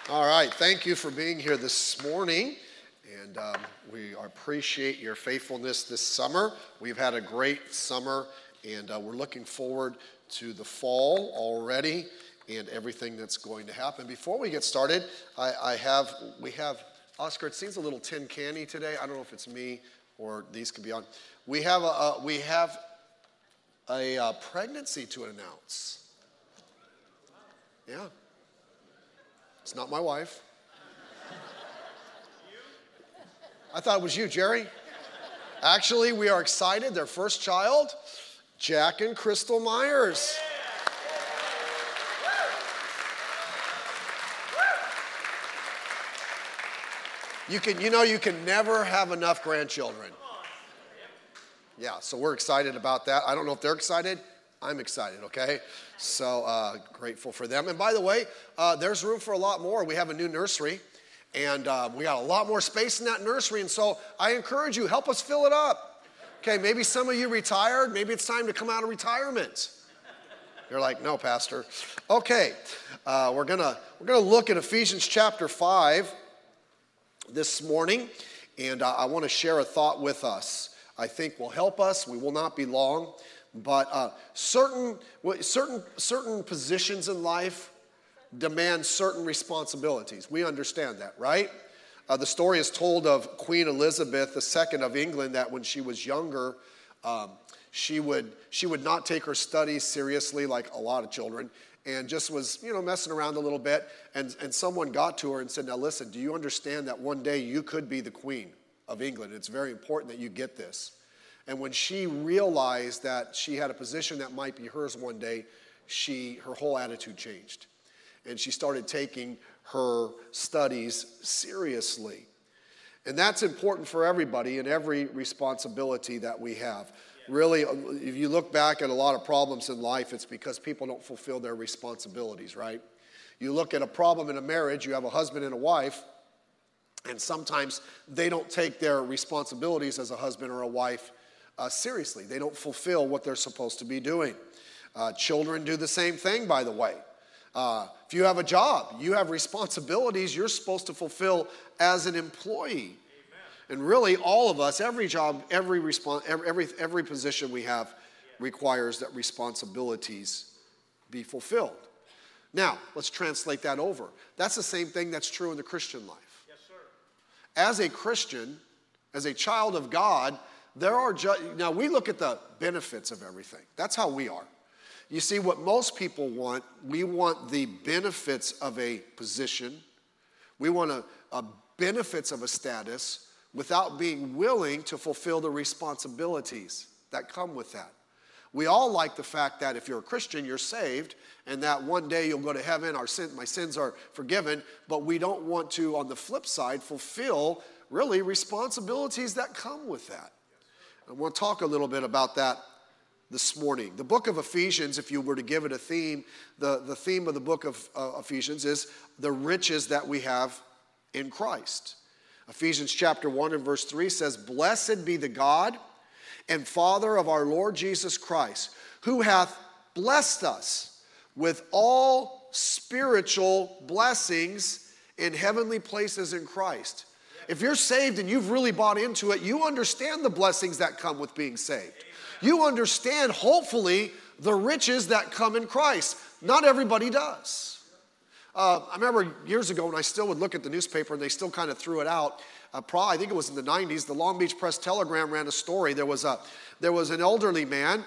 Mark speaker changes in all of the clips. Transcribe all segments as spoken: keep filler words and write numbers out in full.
Speaker 1: All right, thank you for being here this morning, and um, we appreciate your faithfulness this summer. We've had a great summer, and uh, we're looking forward to the fall already and everything that's going to happen. Before we get started, I, I have we have Oscar. It seems a little tin canny today. I don't know if it's me or these could be on. We have a, a we have a, a pregnancy to announce. Yeah. It's not my wife. I thought it was you, Jerry. Actually, we are excited. Their first child, Jack and Crystal Myers. You can, you know, you can never have enough grandchildren. Yeah, so we're excited about that. I don't know if they're excited. I'm excited, okay? So uh, grateful for them. And by the way, uh, there's room for a lot more. We have a new nursery, and uh, we got a lot more space in that nursery. And so I encourage you, help us fill it up. Okay, maybe some of you retired. Maybe it's time to come out of retirement. You're like, no, Pastor. Okay, uh, we're gonna we're gonna look at Ephesians chapter five this morning, and uh, I want to share a thought with us. I think will help us. We will not be long. But uh, certain, certain, certain positions in life demand certain responsibilities. We understand that, right? Uh, the story is told of Queen Elizabeth the Second of England, that when she was younger, um, she would she would not take her studies seriously like a lot of children, and just was, you know, messing around a little bit. And, and someone got to her and said, now listen, do you understand that one day you could be the Queen of England? It's very important that you get this. And when she realized that she had a position that might be hers one day, she her whole attitude changed. And she started taking her studies seriously. And that's important for everybody and every responsibility that we have. Really, if you look back at a lot of problems in life, it's because people don't fulfill their responsibilities, right? You look at a problem in a marriage, you have a husband and a wife, and sometimes they don't take their responsibilities as a husband or a wife Uh, seriously. They don't fulfill what they're supposed to be doing. Uh, children do the same thing, by the way. Uh, if you have a job, you have responsibilities you're supposed to fulfill as an employee. Amen. And really, all of us, every job, every, respons- every, every, every position we have yeah. requires that responsibilities be fulfilled. Now, let's translate that over. That's the same thing that's true in the Christian life. Yes, sir. As a Christian, as a child of God, There are ju- now we look at the benefits of everything. That's how we are. You see, what most people want, we want the benefits of a position. We want a, a benefits of a status without being willing to fulfill the responsibilities that come with that. We all like the fact that if you're a Christian, you're saved, and that one day you'll go to heaven, our sin, my sins are forgiven, but we don't want to, on the flip side, fulfill really responsibilities that come with that. I want to talk a little bit about that this morning. The book of Ephesians, if you were to give it a theme, the, the theme of the book of uh, Ephesians is the riches that we have in Christ. Ephesians chapter one and verse three says, "Blessed be the God and Father of our Lord Jesus Christ, who hath blessed us with all spiritual blessings in heavenly places in Christ." If you're saved and you've really bought into it, you understand the blessings that come with being saved. You understand, hopefully, the riches that come in Christ. Not everybody does. Uh, I remember years ago when I still would look at the newspaper and they still kind of threw it out. Uh, probably, I think it was in the nineties, the Long Beach Press-Telegram ran a story. There was, a, there was an elderly man,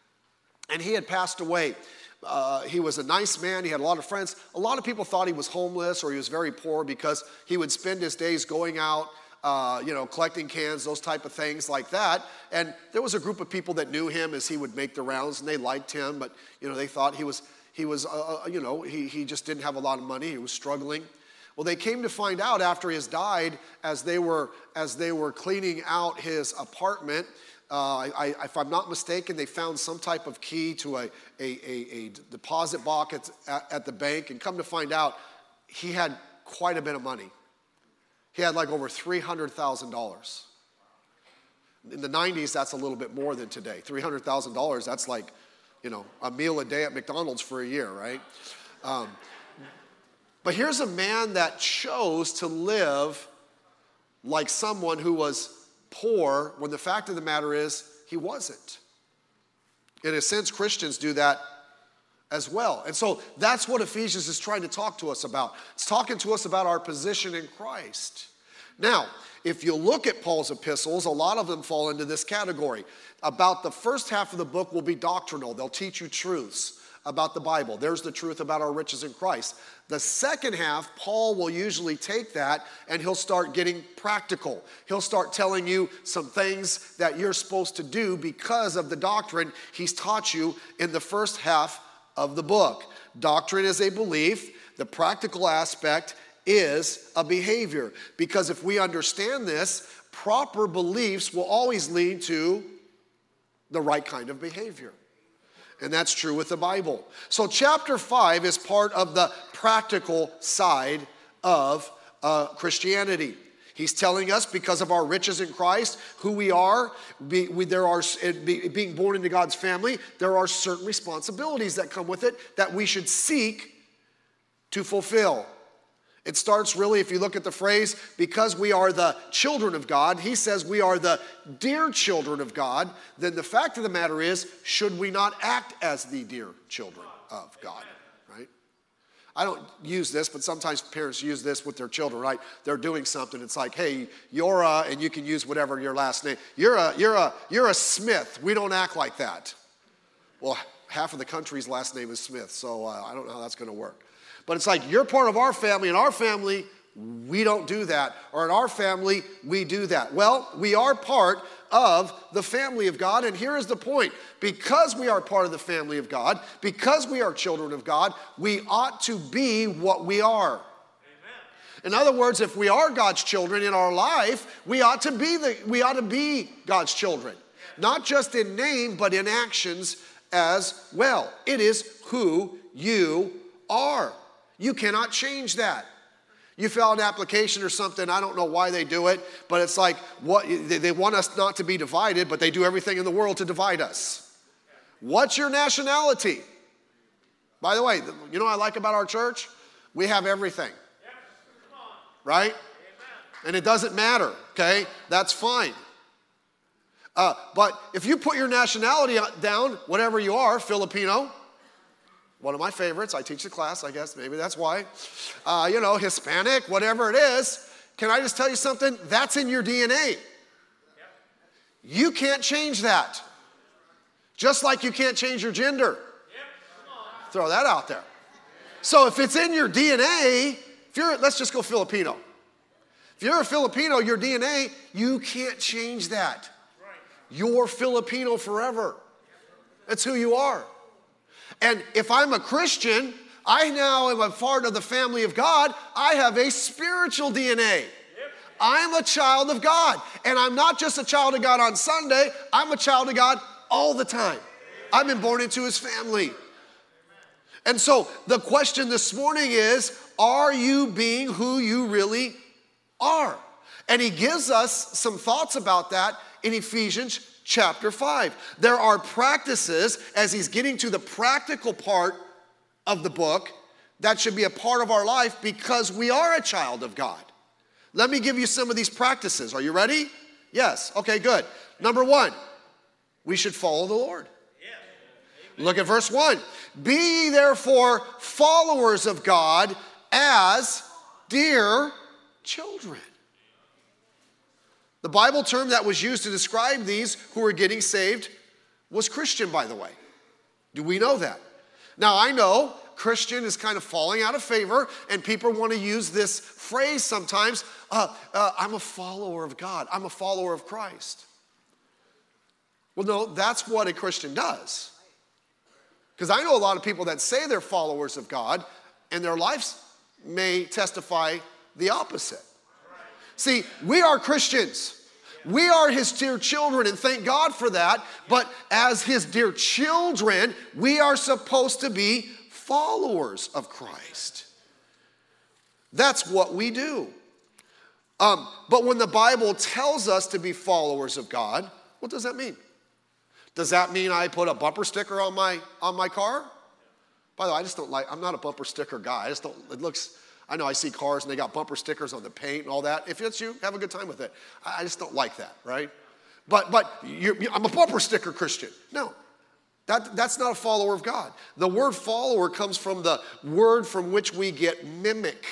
Speaker 1: and he had passed away. Uh, he was a nice man. He had a lot of friends. A lot of people thought he was homeless or he was very poor because he would spend his days going out, uh, you know, collecting cans, those type of things like that. And there was a group of people that knew him as he would make the rounds, and they liked him, but, you know, they thought he was, he was, uh, you know, he, he just didn't have a lot of money. He was struggling. Well, they came to find out after he has died, as they were, as they were cleaning out his apartment, Uh, I, if I'm not mistaken, they found some type of key to a, a, a, a deposit box at, at the bank, and come to find out, he had quite a bit of money. He had like over three hundred thousand dollars. In the nineties, that's a little bit more than today. three hundred thousand dollars, that's like, you know, a meal a day at McDonald's for a year, right? Um, But here's a man that chose to live like someone who was poor when the fact of the matter is he wasn't. In a sense, Christians do that as well. And so that's what Ephesians is trying to talk to us about. It's talking to us about our position in Christ. Now, if you look at Paul's epistles, a lot of them fall into this category. About the first half of the book will be doctrinal. They'll teach you truths about the Bible. There's the truth about our riches in Christ. The second half, Paul will usually take that and he'll start getting practical. He'll start telling you some things that you're supposed to do because of the doctrine he's taught you in the first half of the book. Doctrine is a belief. The practical aspect is a behavior. Because if we understand this, proper beliefs will always lead to the right kind of behavior. And that's true with the Bible. So chapter five is part of the practical side of uh, Christianity. He's telling us because of our riches in Christ, who we are, be, we, there are be, being born into God's family, there are certain responsibilities that come with it that we should seek to fulfill. It starts really, if you look at the phrase, because we are the children of God, he says we are the dear children of God, then the fact of the matter is, should we not act as the dear children of God, right? I don't use this, but sometimes parents use this with their children, right? They're doing something, it's like, hey, you're a, and you can use whatever your last name, you're a, you're a, you're a Smith, we don't act like that. Well, half of the country's last name is Smith, so uh, I don't know how that's gonna work. But it's like, you're part of our family. In our family, we don't do that. Or in our family, we do that. Well, we are part of the family of God. And here is the point. Because we are part of the family of God, because we are children of God, we ought to be what we are. Amen. In other words, if we are God's children in our life, we ought to be the, we ought to be God's children. Not just in name, but in actions as well. It is who you are. You cannot change that. You fill out an application or something, I don't know why they do it, but it's like, what they, they want us not to be divided, but they do everything in the world to divide us. What's your nationality? By the way, you know what I like about our church? We have everything. Right? And it doesn't matter, okay? That's fine. Uh, but if you put your nationality down, whatever you are, Filipino, one of my favorites, I teach the class, I guess, maybe that's why. Uh, you know, Hispanic, whatever it is. Can I just tell you something? That's in your D N A. Yep. You can't change that. Just like you can't change your gender. Yep. Throw that out there. So if it's in your D N A, if you're, let's just go Filipino. If you're a Filipino, your D N A, you can't change that. Right. You're Filipino forever. That's who you are. And if I'm a Christian, I now am a part of the family of God. I have a spiritual D N A. Yep. I'm a child of God. And I'm not just a child of God on Sunday. I'm a child of God all the time. I've been born into his family. And so the question this morning is, are you being who you really are? And he gives us some thoughts about that in Ephesians chapter five. There are practices, as he's getting to the practical part of the book, that should be a part of our life because we are a child of God. Let me give you some of these practices. Are you ready? Yes. Okay, good. Number one, we should follow the Lord. Look at verse one. Be ye therefore followers of God as dear children. The Bible term that was used to describe these who were getting saved was Christian, by the way. Do we know that? Now, I know Christian is kind of falling out of favor, and people want to use this phrase sometimes, uh, uh, I'm a follower of God. I'm a follower of Christ. Well, no, that's what a Christian does. Because I know a lot of people that say they're followers of God, and their lives may testify the opposite. See, we are Christians. We are his dear children, and thank God for that. But as his dear children, we are supposed to be followers of Christ. That's what we do. Um, but when the Bible tells us to be followers of God, what does that mean? Does that mean I put a bumper sticker on my on my car? By the way, I just don't like, I'm not a bumper sticker guy. I just don't, it looks, I know I see cars and they got bumper stickers on the paint and all that. If it's you, have a good time with it. I just don't like that, right? But but you're, I'm a bumper sticker Christian. No, that, that's not a follower of God. The word follower comes from the word from which we get mimic.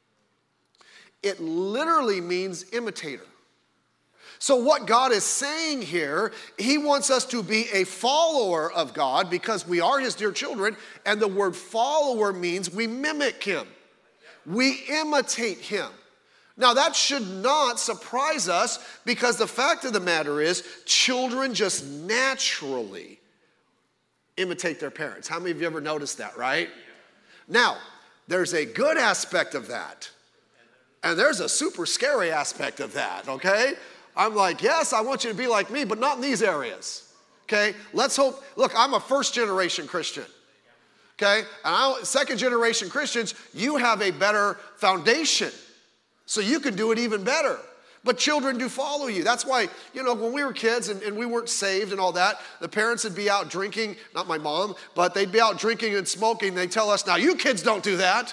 Speaker 1: It literally means imitator. So what God is saying here, he wants us to be a follower of God because we are his dear children, and the word follower means we mimic him. We imitate him. Now that should not surprise us because the fact of the matter is children just naturally imitate their parents. How many of you ever noticed that, right? Now, there's a good aspect of that, and there's a super scary aspect of that, okay? I'm like, yes, I want you to be like me, but not in these areas, okay? Let's hope, look, I'm a first generation Christian, okay? And I, second generation Christians, you have a better foundation, so you can do it even better. But children do follow you. That's why, you know, when we were kids and, and we weren't saved and all that, the parents would be out drinking, not my mom, but they'd be out drinking and smoking. They'd tell us, now you kids don't do that.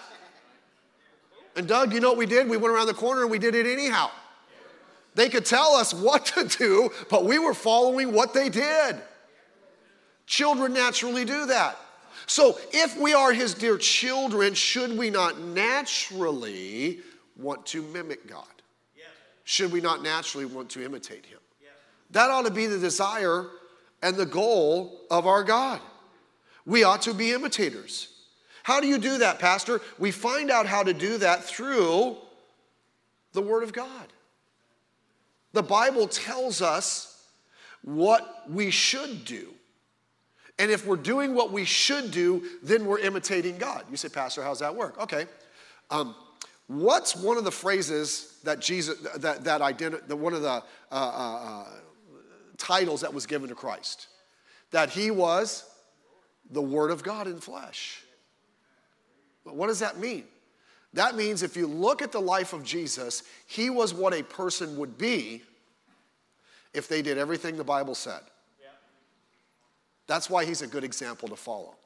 Speaker 1: And Doug, you know what we did? We went around the corner and we did it anyhow. They could tell us what to do, but we were following what they did. Children naturally do that. So if we are his dear children, should we not naturally want to mimic God? Yes. Should we not naturally want to imitate him? Yes. That ought to be the desire and the goal of our God. We ought to be imitators. How do you do that, Pastor? We find out how to do that through the Word of God. The Bible tells us what we should do. And if we're doing what we should do, then we're imitating God. You say, Pastor, how's that work? Okay. Um, what's one of the phrases that Jesus, that, that identi- the, one of the uh, uh, uh, titles that was given to Christ? That he was the Word of God in flesh. But what does that mean? That means if you look at the life of Jesus, he was what a person would be if they did everything the Bible said. Yeah. That's why he's a good example to follow.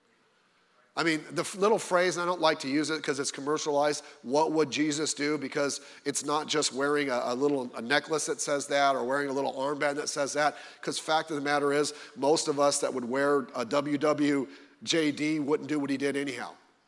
Speaker 1: I mean, the little phrase, and I don't like to use it because it's commercialized, what would Jesus do? Because it's not just wearing a, a little a necklace that says that or wearing a little armband that says that. Because fact of the matter is, most of us that would wear a W W J D wouldn't do what he did anyhow.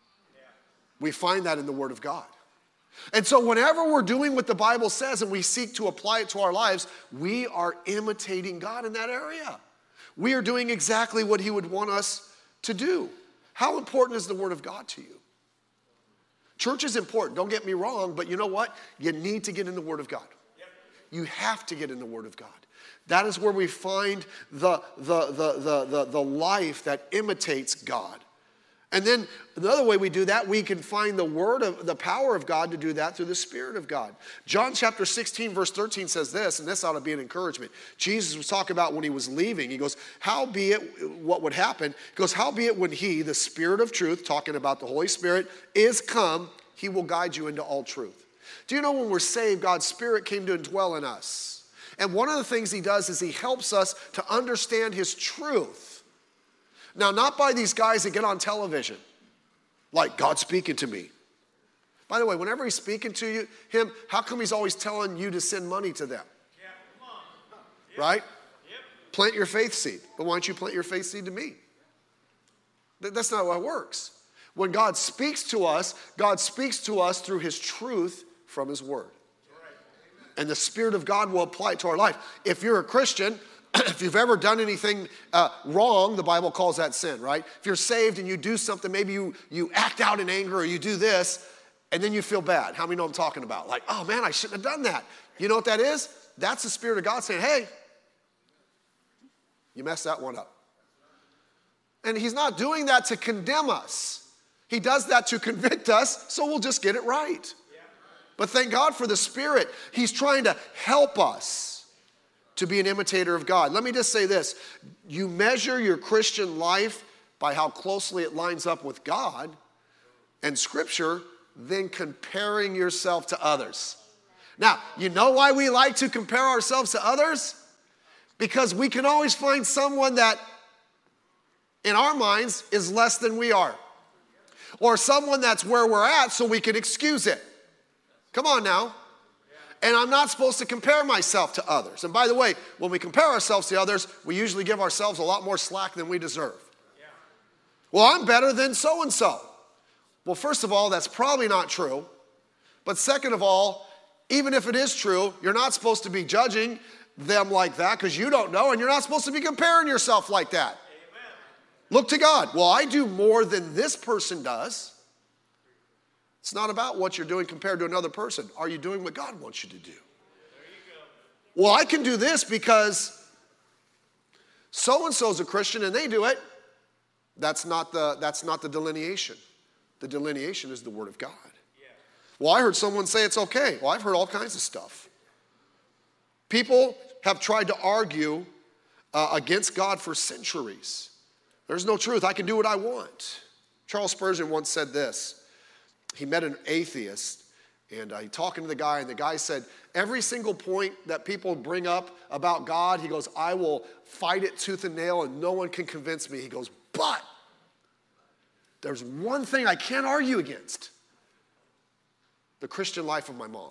Speaker 1: We find that in the Word of God. And so whenever we're doing what the Bible says and we seek to apply it to our lives, we are imitating God in that area. We are doing exactly what he would want us to do. How important is the Word of God to you? Church is important, don't get me wrong, but you know what? You need to get in the Word of God. You have to get in the Word of God. That is where we find the, the, the, the, the, the life that imitates God. And then another way we do that, we can find the word of the power of God to do that through the Spirit of God. John chapter sixteen, verse thirteen says this, and this ought to be an encouragement. Jesus was talking about when he was leaving. He goes, howbeit, what would happen? He goes, howbeit when he, the Spirit of truth, talking about the Holy Spirit, is come, he will guide you into all truth. Do you know when we're saved, God's Spirit came to indwell in us? And one of the things he does is he helps us to understand his truth. Now, not by these guys that get on television, like God speaking to me. By the way, whenever he's speaking to you, him, how come he's always telling you to send money to them? Yeah, come on. Yep. Right? Yep. Plant your faith seed. But why don't you plant your faith seed to me? That's not how it works. When God speaks to us, God speaks to us through his truth from his word. And the Spirit of God will apply it to our life. If you're a Christian, if you've ever done anything uh, wrong, the Bible calls that sin, right? If you're saved and you do something, maybe you, you act out in anger or you do this, and then you feel bad. How many know what I'm talking about? Like, oh man, I shouldn't have done that. You know what that is? That's the Spirit of God saying, hey, you messed that one up. And he's not doing that to condemn us. He does that to convict us, so we'll just get it right. But thank God for the Spirit. He's trying to help us to be an imitator of God. Let me just say this. You measure your Christian life by how closely it lines up with God and Scripture, then comparing yourself to others. Now, you know why we like to compare ourselves to others? Because we can always find someone that, in our minds, is less than we are. or someone that's where we're at so we can excuse it. Come on now. And I'm not supposed to compare myself to others. And by the way, when we compare ourselves to others, we usually give ourselves a lot more slack than we deserve. Well, I'm better than so-and-so. Well, first of all, that's probably not true. But second of all, even if it is true, you're not supposed to be judging them like that because you don't know, and you're not supposed to be comparing yourself like that. Amen. Look to God. Well, I do more than this person does. It's not about what you're doing compared to another person. Are you doing what God wants you to do? There you go. Well, I can do this because so-and-so's a Christian and they do it. That's not the, that's not the delineation. The delineation is the Word of God. Yeah. Well, I heard someone say it's okay. Well, I've heard all kinds of stuff. People have tried to argue uh, against God for centuries. There's no truth. I can do what I want. Charles Spurgeon once said this. He met an atheist, and uh, he talking to the guy, and the guy said, every single point that people bring up about God, he goes, I will fight it tooth and nail, and no one can convince me. He goes, but there's one thing I can't argue against. The Christian life of my mom.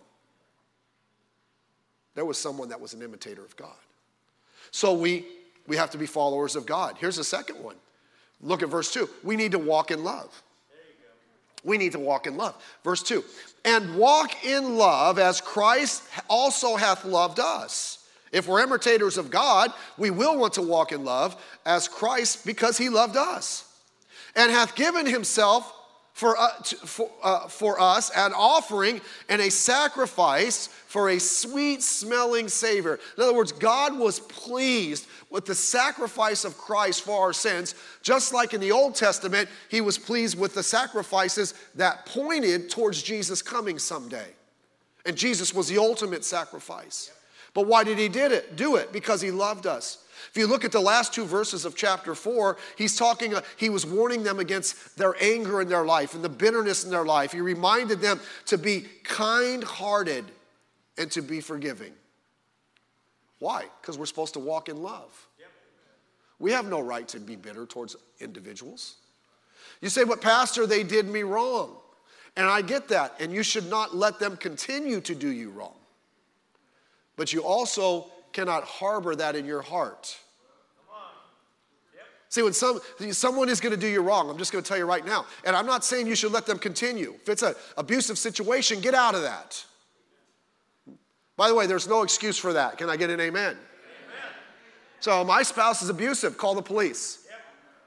Speaker 1: There was someone that was an imitator of God. So we, we have to be followers of God. Here's the second one. Look at verse two. We need to walk in love. There you go. We need to walk in love. Verse two. And walk in love as Christ also hath loved us. If we're imitators of God, we will want to walk in love as Christ because he loved us. And hath given himself For, uh, to, for, uh, for us an offering and a sacrifice for a sweet smelling savor. In other words, God was pleased with the sacrifice of Christ for our sins. Just like in the Old Testament, he was pleased with the sacrifices that pointed towards Jesus coming someday. And Jesus was the ultimate sacrifice. But why did he did it? do it? Because he loved us. If you look at the last two verses of chapter four, he's talking, uh, he was warning them against their anger in their life and the bitterness in their life. He reminded them to be kind-hearted and to be forgiving. Why? Because we're supposed to walk in love. Yep. We have no right to be bitter towards individuals. You say, but Pastor, they did me wrong. And I get that. And you should not let them continue to do you wrong. But you also cannot harbor that in your heart. Yep. See, when some, someone is going to do you wrong, I'm just going to tell you right now, and I'm not saying you should let them continue. If it's an abusive situation, get out of that. By the way, there's no excuse for that. Can I get an amen? Amen. So my spouse is abusive, call the police. Yep.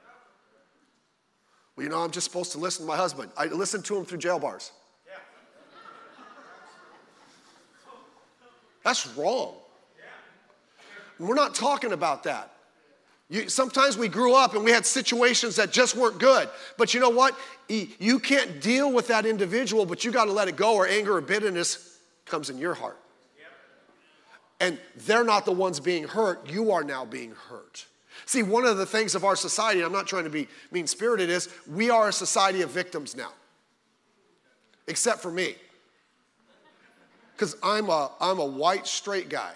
Speaker 1: Well, you know, I'm just supposed to listen to my husband. I listen to him through jail bars. Yeah. That's wrong. We're not talking about that. You, sometimes we grew up and we had situations that just weren't good. But you know what? You can't deal with that individual, but you got to let it go, or anger or bitterness comes in your heart. Yep. And they're not the ones being hurt. You are now being hurt. See, one of the things of our society, and I'm not trying to be mean-spirited, is we are a society of victims now. Except for me. Because I'm a, I'm a white, straight guy.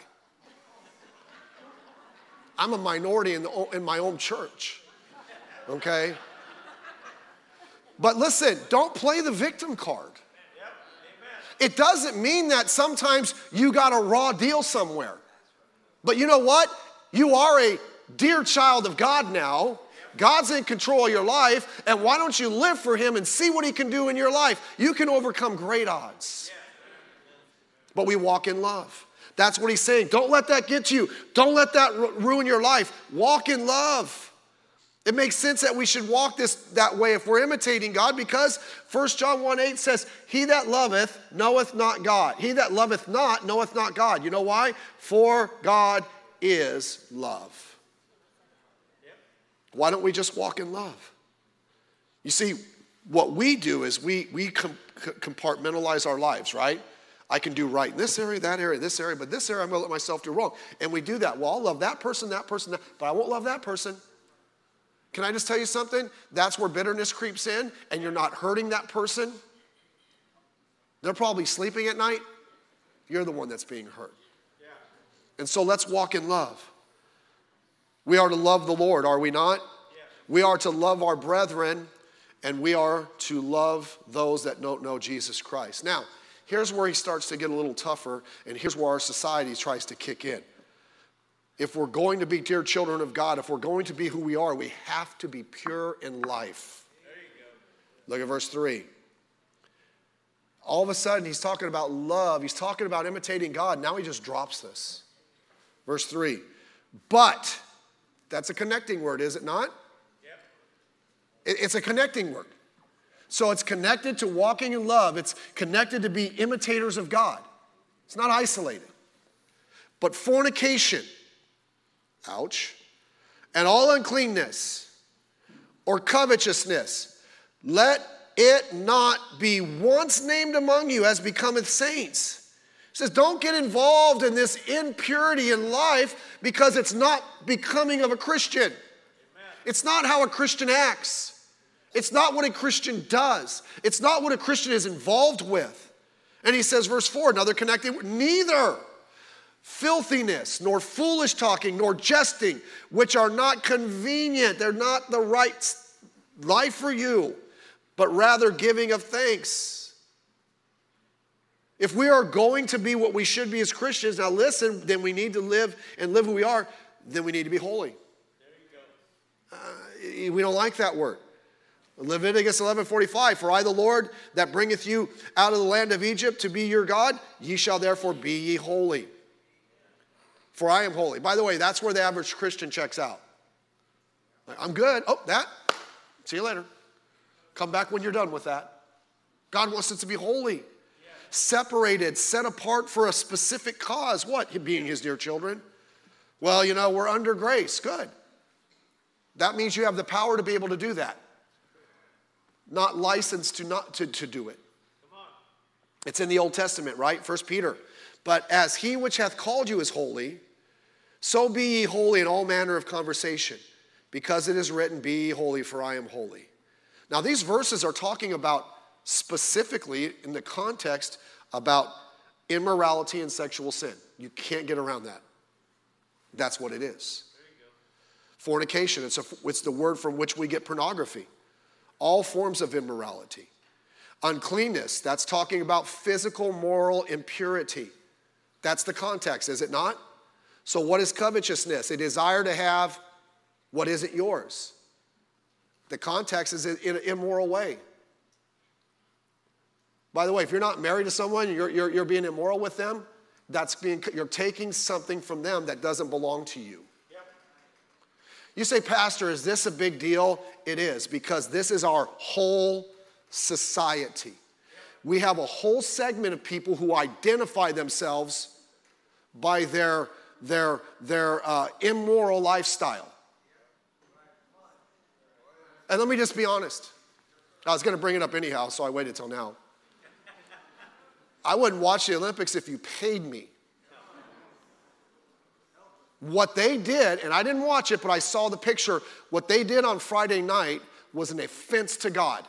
Speaker 1: I'm a minority in, the, in my own church, okay? But listen, don't play the victim card. It doesn't mean that sometimes you got a raw deal somewhere. But you know what? You are a dear child of God now. God's in control of your life, and why don't you live for him and see what he can do in your life? You can overcome great odds. But we walk in love. That's what he's saying. Don't let that get you. Don't let that ruin your life. Walk in love. It makes sense that we should walk this that way if we're imitating God, because First John one eight says, he that loveth knoweth not God. He that loveth not knoweth not God. You know why? For God is love. Yep. Why don't we just walk in love? You see, what we do is we, we com- compartmentalize our lives, right? I can do right in this area, that area, this area, but this area I'm going to let myself do wrong. And we do that. Well, I'll love that person, that person, that, but I won't love that person. Can I just tell you something? That's where bitterness creeps in, and you're not hurting that person. They're probably sleeping at night. You're the one that's being hurt. Yeah. And so let's walk in love. We are to love the Lord, are we not? Yeah. We are to love our brethren And we are to love those that don't know Jesus Christ. Now, here's where he starts to get a little tougher, and here's where our society tries to kick in. If we're going to be dear children of God, if we're going to be who we are, we have to be pure in life. There you go. Look at verse three. All of a sudden, he's talking about love. He's talking about imitating God. Now he just drops this. Verse three. But, that's a connecting word, is it not? It's a connecting word. So it's connected to walking in love. It's connected to be imitators of God. It's not isolated. But fornication, ouch, and all uncleanness or covetousness, let it not be once named among you as becometh saints. It says don't get involved in this impurity in life because it's not becoming of a Christian. Amen. It's not how a Christian acts. It's not what a Christian does. It's not what a Christian is involved with. And he says, verse four, another connecting word, neither filthiness, nor foolish talking, nor jesting, which are not convenient. They're not the right life for you, but rather giving of thanks. If we are going to be what we should be as Christians, now listen, then we need to live and live who we are, then we need to be holy. There you go. Uh, we don't like that word. Leviticus eleven forty-five, for I the Lord that bringeth you out of the land of Egypt to be your God, ye shall therefore be ye holy. For I am holy. By the way, that's where the average Christian checks out. Like, I'm good. Oh, that. See you later. Come back when you're done with that. God wants us to be holy. Yeah. Separated, set apart for a specific cause. What? Being his dear children. Well, you know, we're under grace. Good. That means you have the power to be able to do that. Not licensed to not to, to do it. Come on. It's in the Old Testament, right? First Peter. But as he which hath called you is holy, so be ye holy in all manner of conversation, because it is written, be ye holy, for I am holy. Now these verses are talking about specifically in the context about immorality and sexual sin. You can't get around that. That's what it is. There you go. Fornication, it's, a, it's the word from which we get pornography. All forms of immorality. Uncleanness, that's talking about physical, moral impurity. That's the context, is it not? So what is covetousness? A desire to have what isn't yours. The context is in an immoral way. By the way, if you're not married to someone, you're, you're, you're being immoral with them, that's being, you're taking something from them that doesn't belong to you. You say, Pastor, is this a big deal? It is, because this is our whole society. We have a whole segment of people who identify themselves by their, their, their uh, immoral lifestyle. And let me just be honest. I was going to bring it up anyhow, so I waited till now. I wouldn't watch the Olympics if you paid me. What they did, and I didn't watch it, but I saw the picture, what they did on Friday night was an offense to God.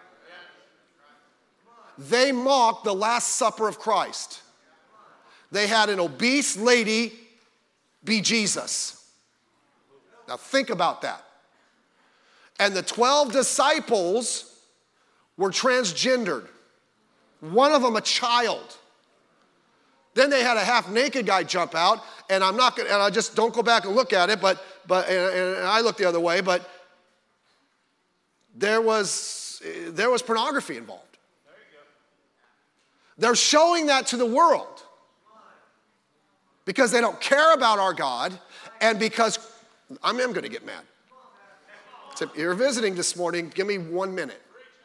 Speaker 1: They mocked the Last Supper of Christ. They had an obese lady be Jesus. Now think about that. And the twelve disciples were transgendered. One of them a child. Then they had a half-naked guy jump out, and I'm not gonna, and I just don't go back and look at it, but but and, and I looked the other way, but there was there was pornography involved. There you go. They're showing that to the world because they don't care about our God, and because I am going to get mad. So if you're visiting this morning, give me one minute.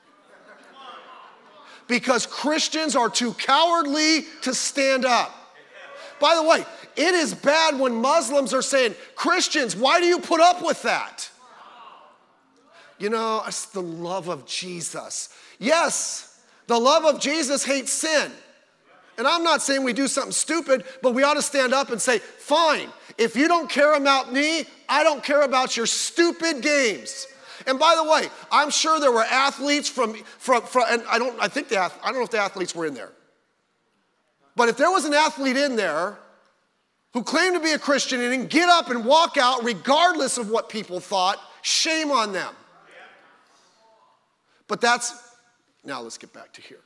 Speaker 1: Because Christians are too cowardly to stand up. By the way, it is bad when Muslims are saying, Christians, why do you put up with that? You know, it's the love of Jesus. Yes, the love of Jesus hates sin. And I'm not saying we do something stupid, but we ought to stand up and say, fine, if you don't care about me, I don't care about your stupid games. And by the way, I'm sure there were athletes from, from, from and I don't, I think the, I don't know if the athletes were in there. But if there was an athlete in there who claimed to be a Christian and didn't get up and walk out regardless of what people thought, shame on them. But that's, now let's get back to here.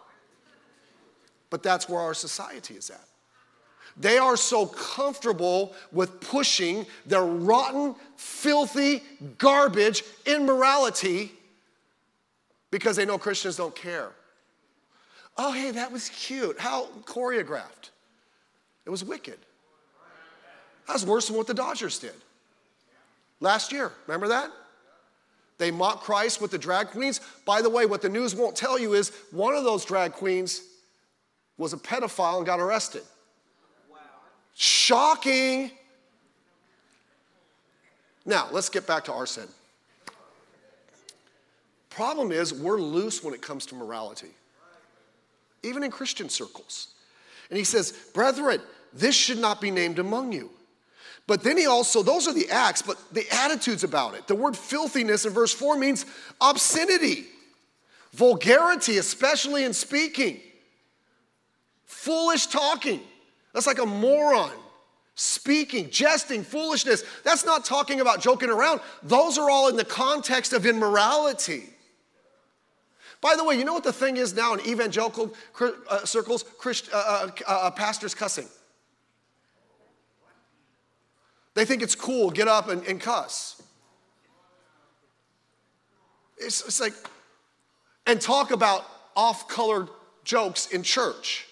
Speaker 1: But that's where our society is at. They are so comfortable with pushing their rotten, filthy, garbage, immorality because they know Christians don't care. Oh, hey, that was cute. How choreographed. It was wicked. That was worse than what the Dodgers did last year. Remember that? They mocked Christ with the drag queens. By the way, what the news won't tell you is one of those drag queens was a pedophile and got arrested. Wow. Shocking. Now, let's get back to our sin. Problem is, we're loose when it comes to morality, even in Christian circles. And he says, brethren, this should not be named among you. But then he also, those are the acts, but the attitudes about it. The word filthiness in verse four means obscenity, vulgarity, especially in speaking, foolish talking. That's like a moron. Speaking, jesting, foolishness. That's not talking about joking around. Those are all in the context of immorality. By the way, you know what the thing is now in evangelical uh, circles? Christ, uh, uh, uh, pastors cussing. They think it's cool, get up and, and cuss. It's, it's like, and talk about off-colored jokes in church.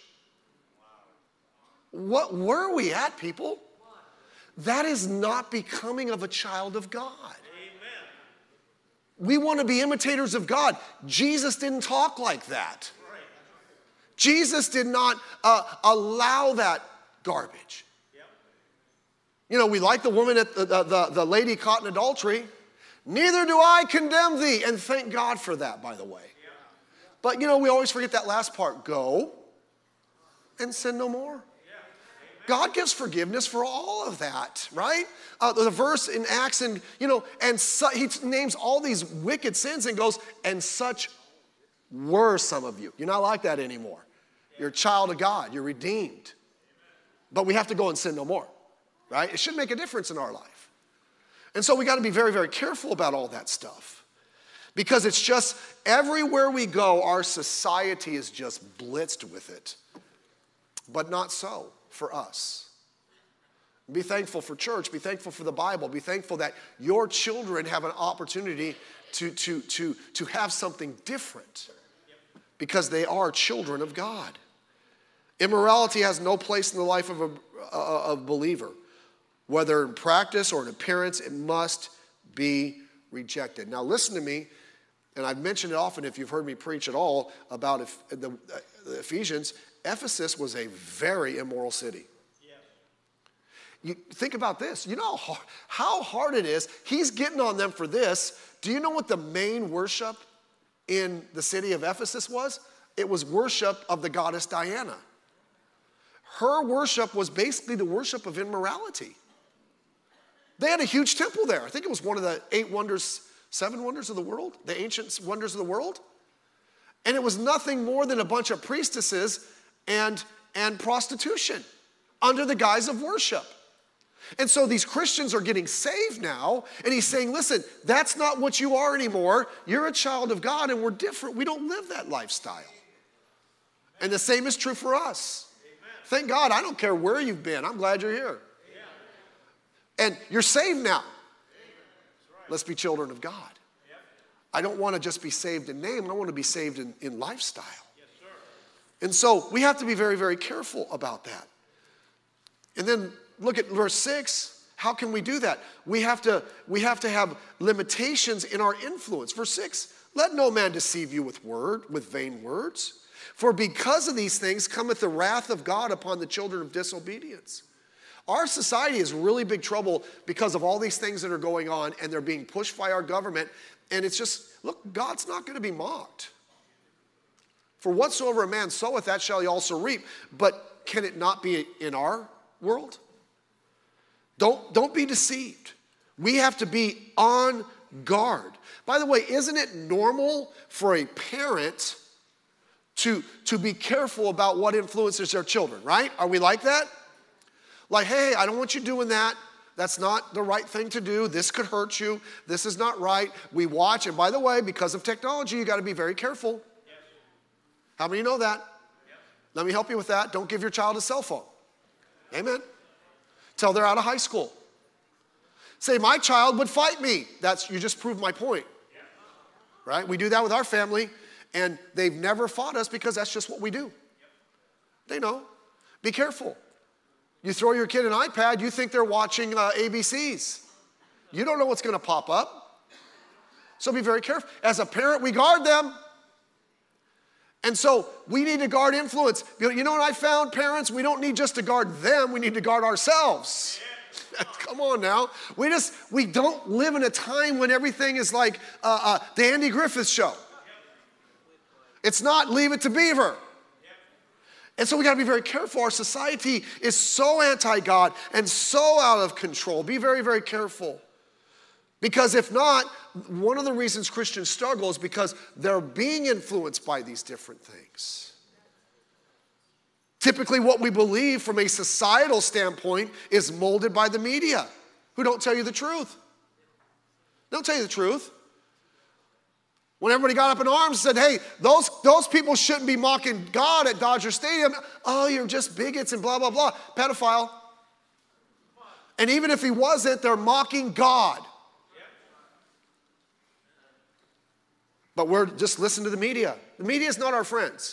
Speaker 1: What, where are we at, people? That is not becoming of a child of God. Amen. We want to be imitators of God. Jesus didn't talk like that. Right. Jesus did not uh, allow that garbage. Yep. You know, we like the woman at the, the, the, the lady caught in adultery. Neither do I condemn thee. And thank God for that, by the way. Yep. But, you know, we always forget that last part. Go and sin no more. God gives forgiveness for all of that, right? Uh, the verse in Acts, and you know, and su- he names all these wicked sins and goes, and such were some of you. You're not like that anymore. You're a child of God. You're redeemed. But we have to go and sin no more, right? It should make a difference in our life. And so we got to be very, very careful about all that stuff. Because it's just, everywhere we go, our society is just blitzed with it. But not so for us. Be thankful for church. Be thankful for the Bible. Be thankful that your children have an opportunity to, to, to, to have something different because they are children of God. Immorality has no place in the life of a, a, a believer. Whether in practice or in appearance, it must be rejected. Now listen to me, and I've mentioned it often if you've heard me preach at all about if, the, the Ephesians. Ephesus was a very immoral city. Yeah. You think about this. You know how, how hard it is. He's getting on them for this. Do you know what the main worship in the city of Ephesus was? It was worship of the goddess Diana. Her worship was basically the worship of immorality. They had a huge temple there. I think it was one of the eight wonders, seven wonders of the world, the ancient wonders of the world. And it was nothing more than a bunch of priestesses and, and prostitution under the guise of worship. And so these Christians are getting saved now, and he's saying, listen, that's not what you are anymore. You're a child of God, and we're different. We don't live that lifestyle. And the same is true for us. Amen. Thank God, I don't care where you've been. I'm glad you're here. Yeah. And you're saved now. Right. Let's be children of God. Yep. I don't want to just be saved in name. I want to be saved in, in lifestyle. And so we have to be very, very careful about that. And then look at verse six. How can we do that? We have to, we have to have limitations in our influence. Verse six, let no man deceive you with word, with vain words. For because of these things cometh the wrath of God upon the children of disobedience. Our society is in really big trouble because of all these things that are going on, and they're being pushed by our government. And it's just, look, God's not going to be mocked. For whatsoever a man soweth, that shall he also reap. But can it not be in our world? Don't, don't be deceived. We have to be on guard. By the way, isn't it normal for a parent to, to be careful about what influences their children, right? Are we like that? Like, hey, I don't want you doing that. That's not the right thing to do. This could hurt you. This is not right. We watch, and by the way, because of technology, you got to be very careful. Yes. How many know that? Yes. Let me help you with that. Don't give your child a cell phone. Amen. Till they're out of high school. Say, my child would fight me. That's, you just proved my point. Yeah. Right? We do that with our family, and they've never fought us because that's just what we do. Yep. They know. Be careful. You throw your kid an iPad, you think they're watching uh, A B Cs. You don't know what's going to pop up. So be very careful. As a parent, we guard them. And so we need to guard influence. You know what I found, parents? We don't need just to guard them, we need to guard ourselves. Come on now. We just, we don't live in a time when everything is like uh, uh, the Andy Griffith Show. It's not Leave It to Beaver. And so we got to be very careful. Our society is so anti-God and so out of control. Be very, very careful. Because if not, one of the reasons Christians struggle is because they're being influenced by these different things. Typically what we believe from a societal standpoint is molded by the media, who don't tell you the truth. They don't tell you the truth. When everybody got up in arms and said, hey, those, those people shouldn't be mocking God at Dodger Stadium. Oh, you're just bigots and blah, blah, blah. Pedophile. And even if he wasn't, they're mocking God. But we're just listening to the media. The media is not our friends.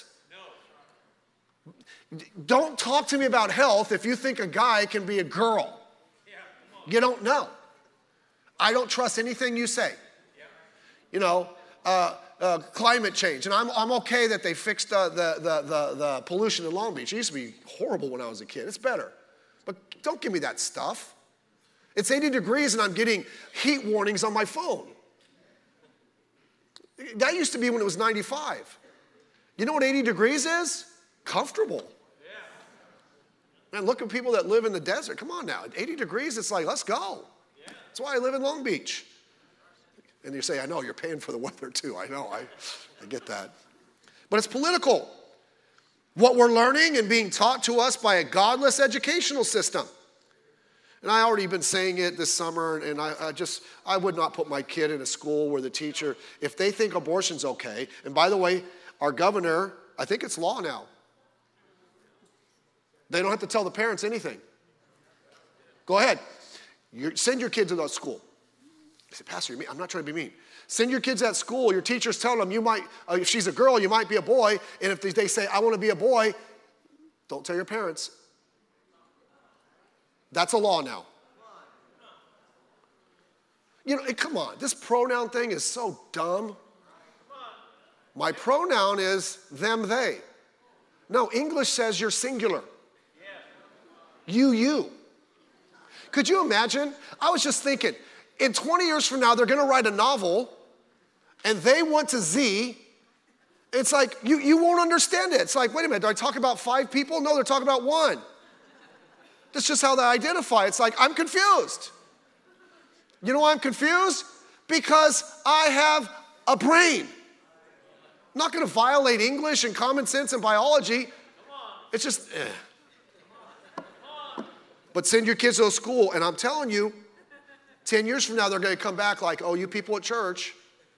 Speaker 1: No. Don't talk to me about health if you think a guy can be a girl. Yeah, you don't know. I don't trust anything you say. Yeah. You know, uh, uh, climate change. And I'm, I'm okay that they fixed uh, the, the, the, the pollution in Long Beach. It used to be horrible when I was a kid. It's better. But don't give me that stuff. It's eighty degrees and I'm getting heat warnings on my phone. That used to be when it was ninety-five. You know what eighty degrees is? Comfortable. Yeah. Man, look at people that live in the desert. Come on now. At eighty degrees, it's like, let's go. Yeah. That's why I live in Long Beach. And you say, I know, you're paying for the weather too. I know, I, I get that. But it's political. What we're learning and being taught to us by a godless educational system. And I already been saying it this summer, and I, I just, I would not put my kid in a school where the teacher, if they think abortion's okay, and by the way, our governor, I think it's law now. They don't have to tell the parents anything. Go ahead. You send your kids to that school. I said, Pastor, I'm not trying to be mean. Send your kids at school. Your teacher's telling them you might, uh, if she's a girl, you might be a boy. And if they say, I want to be a boy, don't tell your parents. That's a law now. You know, come on. This pronoun thing is so dumb. My pronoun is them, they. No, English says you're singular. You, you. Could you imagine? I was just thinking, in twenty years from now, they're going to write a novel, and they want to Z. It's like, you, you won't understand it. It's like, wait a minute, do I talk about five people? No, they're talking about one. That's just how they identify. It's like, I'm confused. You know why I'm confused? Because I have a brain. I'm not going to violate English and common sense and biology. It's just, eh. But send your kids to a school, and I'm telling you, ten years from now, they're going to come back like, oh, you people at church.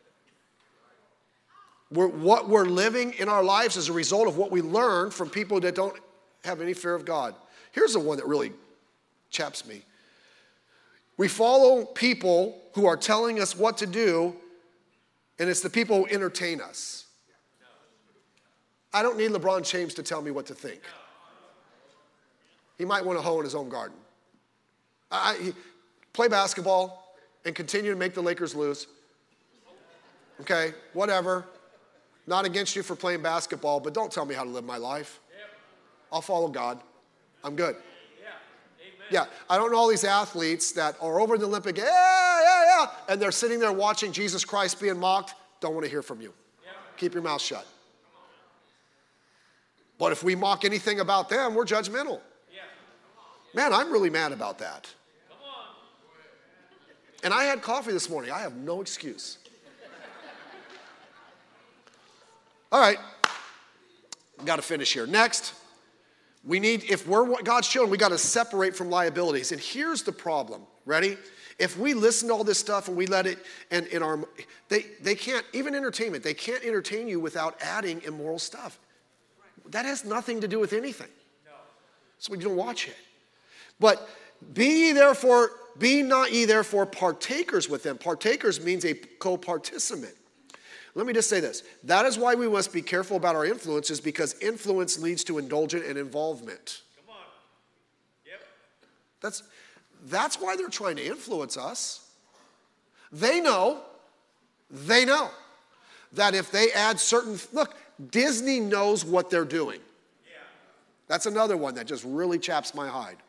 Speaker 1: We're, what we're living in our lives is a result of what we learn from people that don't have any fear of God. Here's the one that really chaps me. We follow people who are telling us what to do, and it's the people who entertain us. I don't need LeBron James to tell me what to think. He might want to hoe in his own garden. I, he, play basketball and continue to make the Lakers lose. Okay, whatever. Not against you for playing basketball, but don't tell me how to live my life. I'll follow God. I'm good. Yeah, I don't know all these athletes that are over in the Olympic, yeah, yeah, yeah, and they're sitting there watching Jesus Christ being mocked. Don't want to hear from you. Keep your mouth shut. But if we mock anything about them, we're judgmental. Man, I'm really mad about that. And I had coffee this morning. I have no excuse. All right, got to finish here. Next. We need, if we're God's children, we got to separate from liabilities. And here's the problem Ready? If we listen to all this stuff and we let it, and in our, they, they can't, even entertainment, they can't entertain you without adding immoral stuff. That has nothing to do with anything. So we don't watch it. But be ye therefore, be not ye therefore partakers with them. Partakers means a co-participant. Let me just say this. That is why we must be careful about our influences, because influence leads to indulgence and involvement. Come on. Yep. That's, that's why they're trying to influence us. They know, they know that if they add certain, look, Disney knows what they're doing. Yeah. That's another one that just really chaps my hide.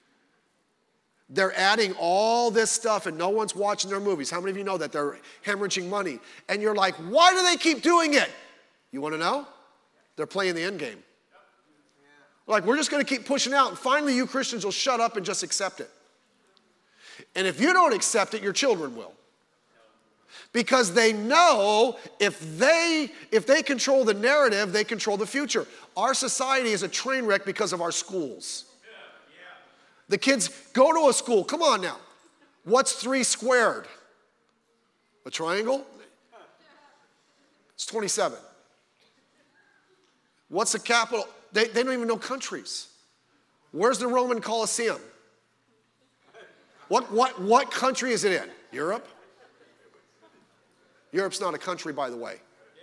Speaker 1: They're adding all this stuff and no one's watching their movies. How many of you know that they're hemorrhaging money? And you're like, why do they keep doing it? You want to know? They're playing the end game. Like, we're just going to keep pushing out, and finally you Christians will shut up and just accept it. And if you don't accept it, your children will. Because they know if they, if they control the narrative, they control the future. Our society is a train wreck because of our schools. The kids go to a school. Come on now. What's three squared? A triangle? It's twenty-seven. What's the capital? They, they don't even know countries. Where's the Roman Colosseum? What, what, what country is it in? Europe? Europe's not a country, by the way.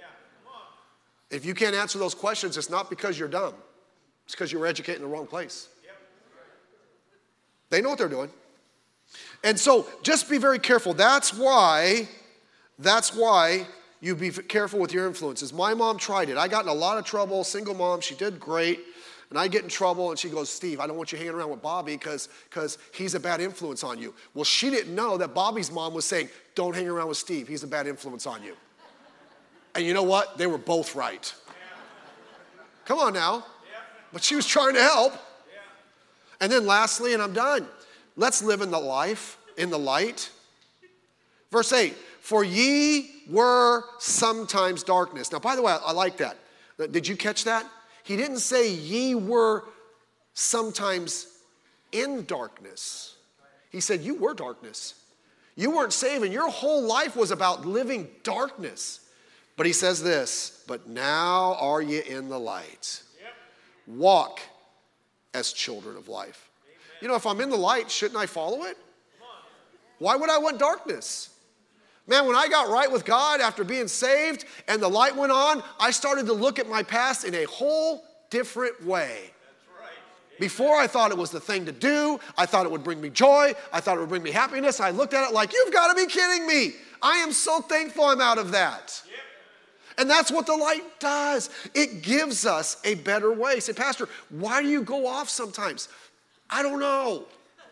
Speaker 1: If you can't answer those questions, it's not because you're dumb. It's because you were educated in the wrong place. They know what they're doing. And so just be very careful. That's why, that's why you be careful with your influences. My mom tried it. I got in a lot of trouble, single mom. She did great. And I get in trouble, and she goes, Steve, I don't want you hanging around with Bobby because because he's a bad influence on you. Well, she didn't know that Bobby's mom was saying, don't hang around with Steve. He's a bad influence on you. And you know what? They were both right. Come on now. But she was trying to help. And then lastly, and I'm done, let's live in the life, in the light. Verse eight, for ye were sometimes darkness. Now, by the way, I like that. Did you catch that? He didn't say ye were sometimes in darkness. He said you were darkness. You weren't saved, and your whole life was about living darkness. But he says this, but now are ye in the light. Yep. Walk as children of life. Amen. You know, if I'm in the light, shouldn't I follow it? Why would I want darkness? Man, when I got right with God after being saved and the light went on, I started to look at my past in a whole different way. That's right. Before, I thought it was the thing to do. I thought it would bring me joy. I thought it would bring me happiness. I looked at it like, you've got to be kidding me. I am so thankful I'm out of that. Yep. And that's what the light does. It gives us a better way. Say, Pastor, why do you go off sometimes? I don't know.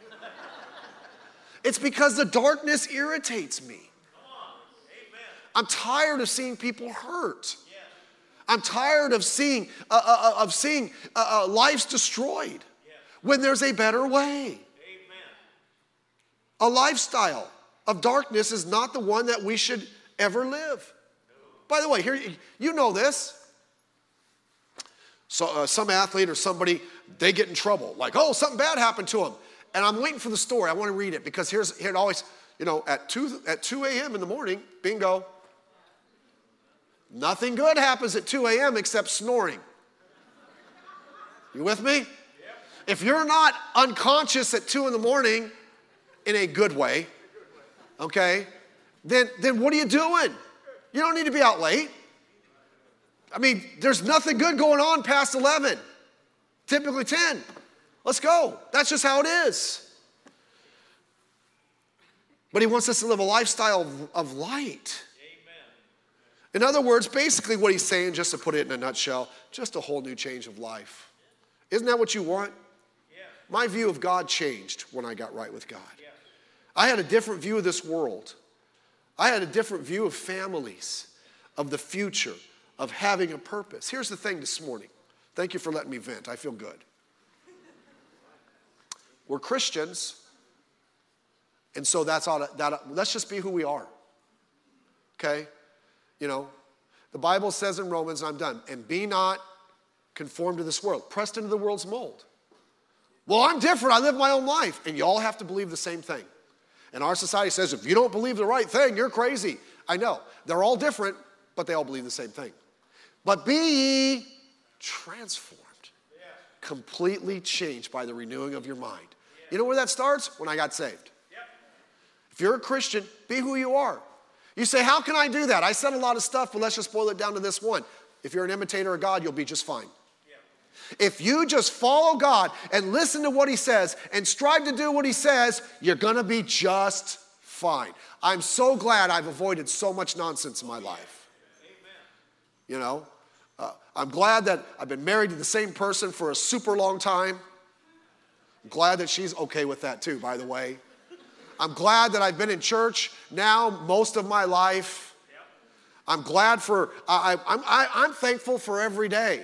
Speaker 1: It's because the darkness irritates me. I'm tired of seeing people hurt. I'm tired of seeing uh, uh, of seeing uh, uh, lives destroyed when there's a better way. A lifestyle of darkness is not the one that we should ever live. By the way, here you know this. So uh, some athlete or somebody, they get in trouble. Like, oh, something bad happened to them. And I'm waiting for the story. I want to read it because here's here it always, you know, at two at two a.m. in the morning, bingo. Nothing good happens at two a.m. except snoring. You with me? Yep. If you're not unconscious at two in the morning in a good way, okay, then, then what are you doing? You don't need to be out late. I mean, there's nothing good going on past eleven, typically ten. Let's go. That's just how it is. But he wants us to live a lifestyle of, of light. In other words, basically what he's saying, just to put it in a nutshell, just a whole new change of life. Isn't that what you want? Yeah. My view of God changed when I got right with God. Yeah. I had a different view of this world. I had a different view of families, of the future, of having a purpose. Here's the thing this morning. Thank you for letting me vent. I feel good. We're Christians, and so that's all. That, let's just be who we are. Okay? You know, the Bible says in Romans, I'm done, and be not conformed to this world, pressed into the world's mold. Well, I'm different. I live my own life. And you all have to believe the same thing. And our society says, if you don't believe the right thing, you're crazy. I know. They're all different, but they all believe the same thing. But be ye transformed. Completely changed by the renewing of your mind. You know where that starts? When I got saved. If you're a Christian, be who you are. You say, how can I do that? I said a lot of stuff, but let's just boil it down to this one. If you're an imitator of God, you'll be just fine. If you just follow God and listen to what he says and strive to do what he says, you're going to be just fine. I'm so glad I've avoided so much nonsense in my life. You know, uh, I'm glad that I've been married to the same person for a super long time. I'm glad that she's okay with that too, by the way. I'm glad that I've been in church now most of my life. I'm glad for, I, I, I'm, I, I'm thankful for every day.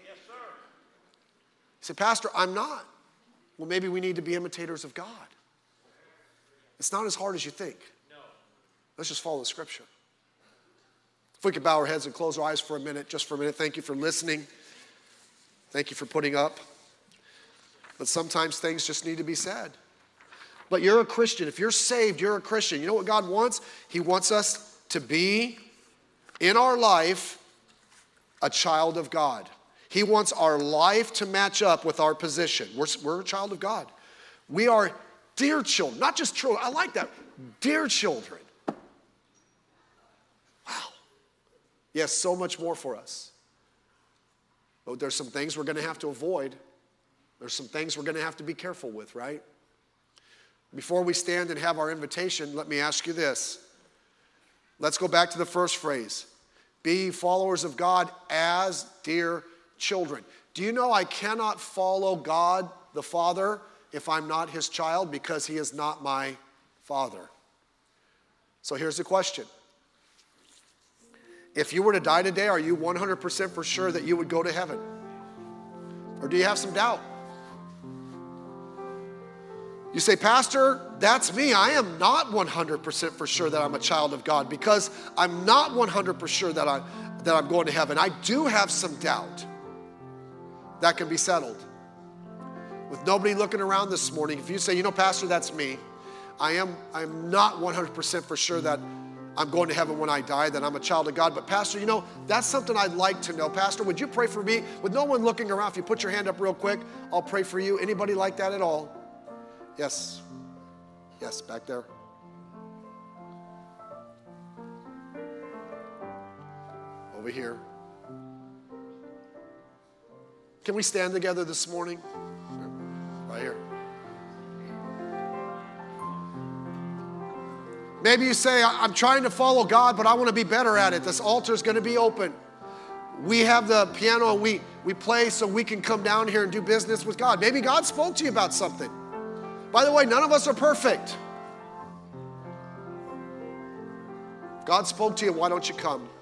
Speaker 1: You say, Pastor, I'm not. Well, maybe we need to be imitators of God. It's not as hard as you think. No. Let's just follow the scripture. If we could bow our heads and close our eyes for a minute, just for a minute. Thank you for listening. Thank you for putting up. But sometimes things just need to be said. But you're a Christian. If you're saved, you're a Christian. You know what God wants? He wants us to be, in our life, a child of God. He wants our life to match up with our position. We're, we're a child of God. We are dear children, not just children. I like that. Dear children. Wow. Yes, so much more for us. But there's some things we're going to have to avoid. There's some things we're going to have to be careful with, right? Before we stand and have our invitation, let me ask you this. Let's go back to the first phrase. Be followers of God as dear children. Do you know I cannot follow God the Father if I'm not his child, because he is not my father? So here's the question. If you were to die today, are you one hundred percent for sure that you would go to heaven? Or do you have some doubt? You say, Pastor, that's me. I am not one hundred percent for sure that I'm a child of God, because I'm not one hundred percent sure that, I, that I'm going to heaven. I do have some doubt. That can be settled. With nobody looking around this morning, if you say, you know, Pastor, that's me. I am I'm not one hundred percent for sure that I'm going to heaven when I die, that I'm a child of God. But Pastor, you know, that's something I'd like to know. Pastor, would you pray for me? With no one looking around, if you put your hand up real quick, I'll pray for you. Anybody like that at all? Yes. Yes, back there. Over here. Can we stand together this morning? Right here. Maybe you say, I'm trying to follow God, but I want to be better at it. This altar is going to be open. We have the piano and we, we play so we can come down here and do business with God. Maybe God spoke to you about something. By the way, none of us are perfect. God spoke to you, why don't you come?